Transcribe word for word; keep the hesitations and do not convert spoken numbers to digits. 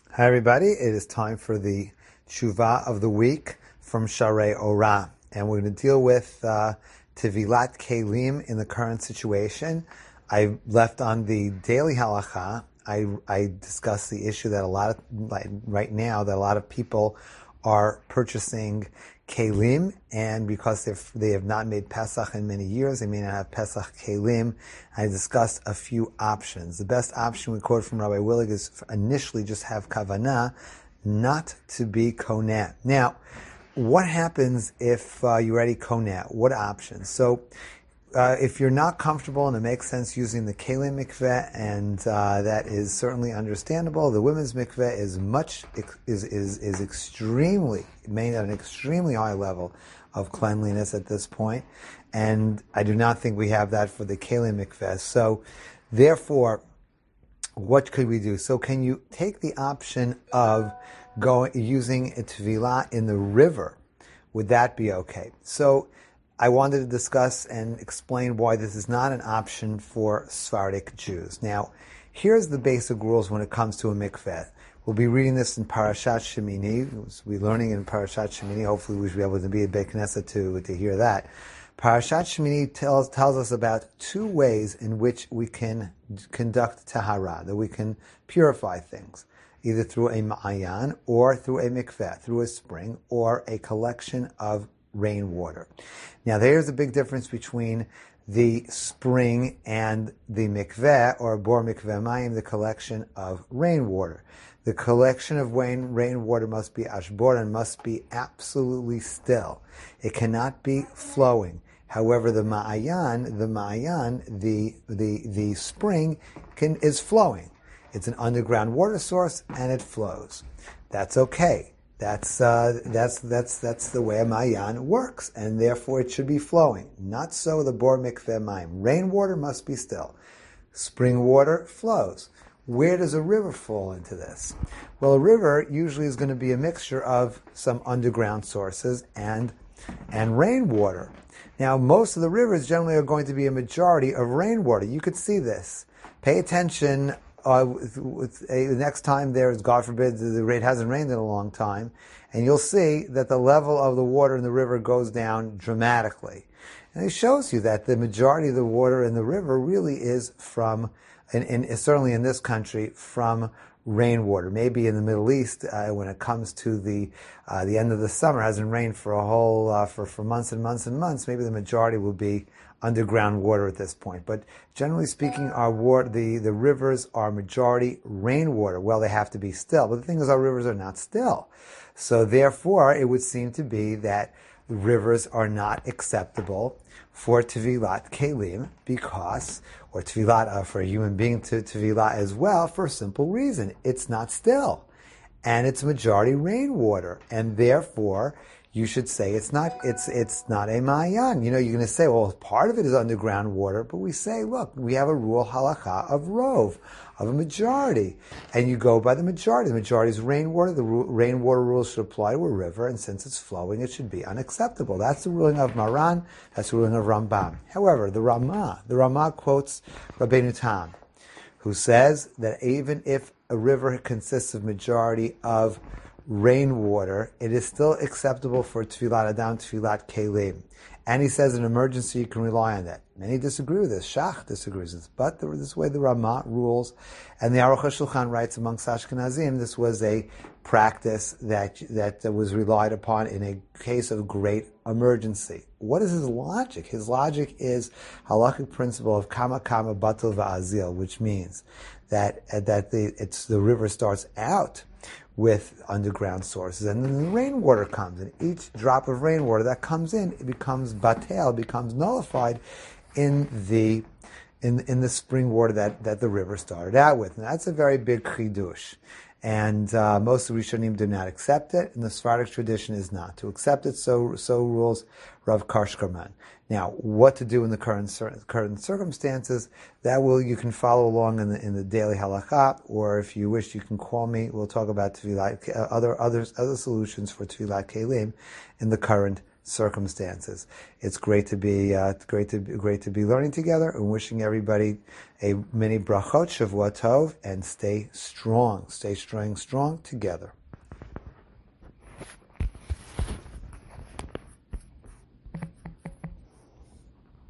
Hi everybody, it is time for the Tshuva of the week from Sharei Orah, and we're going to deal with uh, Tevilat Kelim in the current situation. I left on the daily halacha, I, I discussed the issue that a lot of, like right now, that a lot of people are purchasing kelim, and because they've, they have not made Pesach in many years, they may not have Pesach kelim. I discussed a few options. The best option we quote from Rabbi Willig is initially just have kavanah, not to be koneh. Now, what happens if uh, you're already koneh? What options? So, Uh, if you're not comfortable and it makes sense using the kelim mikveh, and uh, that is certainly understandable, the women's mikveh is much is is is extremely made at an extremely high level of cleanliness at this point, and I do not think we have that for the kelim mikveh. So, therefore, what could we do? So, can you take the option of going using a tevilah in the river? Would that be okay? So, I wanted to discuss and explain why this is not an option for Sephardic Jews. Now, here's the basic rules when it comes to a mikveh. We'll be reading this in Parashat Shemini. We'll be learning in Parashat Shemini. Hopefully we should be able to be at Beit Knesset to, to hear that. Parashat Shemini tells, tells us about two ways in which we can conduct tahara, that we can purify things, either through a ma'ayan or through a mikveh, through a spring or a collection of rainwater. Now, there's a big difference between the spring and the mikveh, or bor mikveh mayim, the collection of rainwater. The collection of rain, rainwater must be ashbor and must be absolutely still. It cannot be flowing. However, the ma'ayan, the ma'ayan, the the the spring can is flowing. It's an underground water source and it flows. That's okay. That's uh, that's that's that's the way a ma'ayan works, and therefore it should be flowing. Not so the bor mikveh mayim. Rainwater must be still. Spring water flows. Where does a river fall into this? Well, a river usually is going to be a mixture of some underground sources and and rainwater. Now, most of the rivers generally are going to be a majority of rainwater. You could see this. Pay attention. Uh, with, with a, the next time there is, God forbid, the rate hasn't rained in a long time, and you'll see that the level of the water in the river goes down dramatically. And it shows you that the majority of the water in the river really is from, and, and certainly in this country, from rainwater. Maybe in the Middle East, uh, when it comes to the uh, the end of the summer, hasn't rained for a whole uh, for for months and months and months. Maybe the majority will be underground water at this point. But generally speaking, our water, the the rivers are majority rainwater. Well, they have to be still, but the thing is, our rivers are not still. So therefore, it would seem to be that rivers are not acceptable for tevilat kelim, because, or tevilat uh, for a human being to tevilat as well, for a simple reason: it's not still, and it's majority rainwater, and therefore you should say it's not it's it's not a ma'ayan. You know, you're going to say, well, part of it is underground water, but we say, look, we have a rule halakha of rov, of a majority, and you go by the majority. The majority is rainwater. The ru- rainwater rules should apply to a river, and since it's flowing, it should be unacceptable. That's the ruling of Maran. That's the ruling of Rambam. However, the Ramah, the Ramah quotes Rabbeinu Tam, who says that even if a river consists of majority of rainwater, it is still acceptable for tevilat adam, tevilat kelim. And he says in emergency you can rely on that. Many disagree with this. Shach disagrees with this. But this way the Ramah rules, and the Aruch HaShulchan writes amongst Ashkenazim, this was a practice that that was relied upon in a case of great emergency. What is his logic? His logic is halakhic principle of kama kama batel va'azil, which means that that the it's the river starts out with underground sources, and then the rainwater comes, and each drop of rainwater that comes in, it becomes batel, becomes nullified in the in in the spring water that, that the river started out with. And that's a very big chidush. And uh, most of the Rishonim do not accept it, and the Sephardic tradition is not to accept it. So so rules Rav Karshkerman. Now, what to do in the current current circumstances? That will you can follow along in the in the daily halakha, or if you wish, you can call me. We'll talk about tevilat, uh, other other other solutions for tevilat kelim in the current circumstances. It's great to be uh, great to be, great to be learning together, and wishing everybody a many brachot, Shavua Tov, and stay strong, stay strong, strong together.